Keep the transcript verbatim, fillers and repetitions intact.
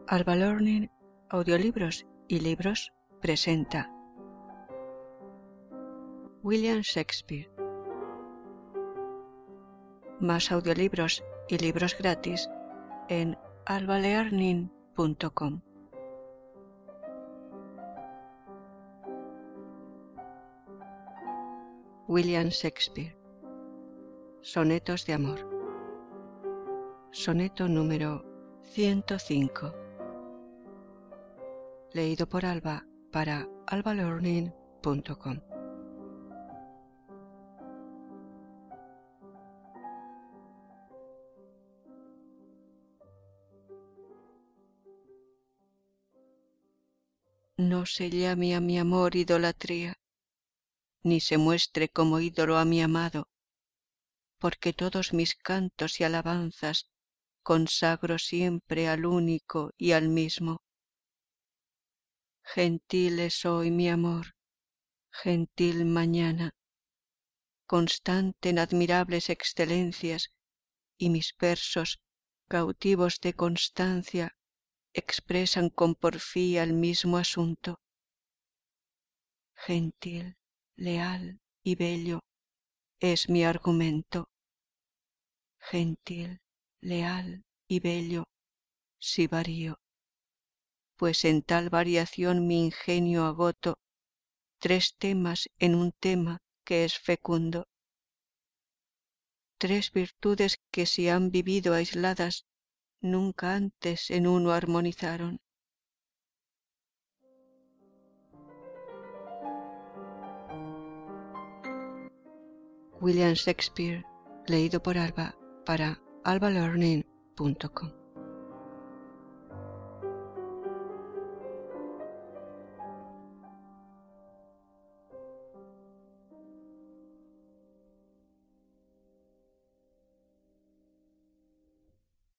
Alba Learning, audiolibros y libros presenta William Shakespeare. Más audiolibros y libros gratis en alba learning punto com. William Shakespeare. Sonetos de amor. Soneto número ciento cinco. Leído por Alba para alba learning punto com. No se llame a mi amor idolatría, ni se muestre como ídolo a mi amado, porque todos mis cantos y alabanzas consagro siempre al único y al mismo. Gentil es hoy mi amor, gentil mañana, constante en admirables excelencias, y mis versos, cautivos de constancia, expresan con porfía el mismo asunto. Gentil, leal y bello es mi argumento. Gentil, leal y bello, si varío, pues en tal variación mi ingenio agoto, tres temas en un tema que es fecundo, tres virtudes que si han vivido aisladas, nunca antes en uno armonizaron. William Shakespeare, leído por Alba para alba learning punto com.